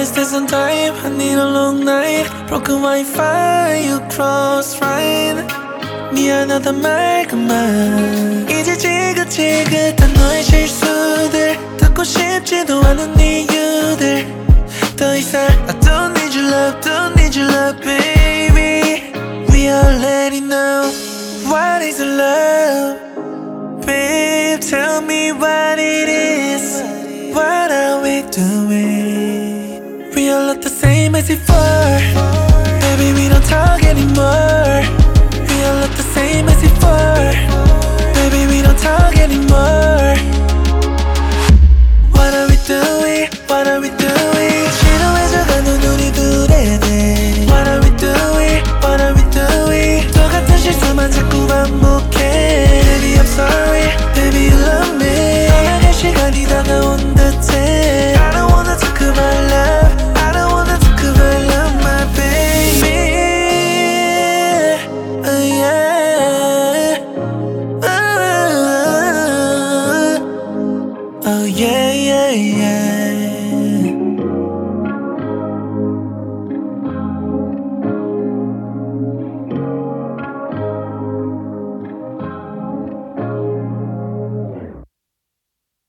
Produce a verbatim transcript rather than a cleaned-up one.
this on time. I need a long night. Broken Wi-Fi, you cross right. 미안하다 말 그만. 이제 지긋지긋한 너의 실수들 듣고 싶지도 않은 이유들. 더 이상 I don't need your love, don't need your love, baby. We already know what is love. Babe, tell me what it is. What are we doing? We are not the same as before. Baby, we don't talk anymore. We are not the same as before. Baby, we don't talk anymore.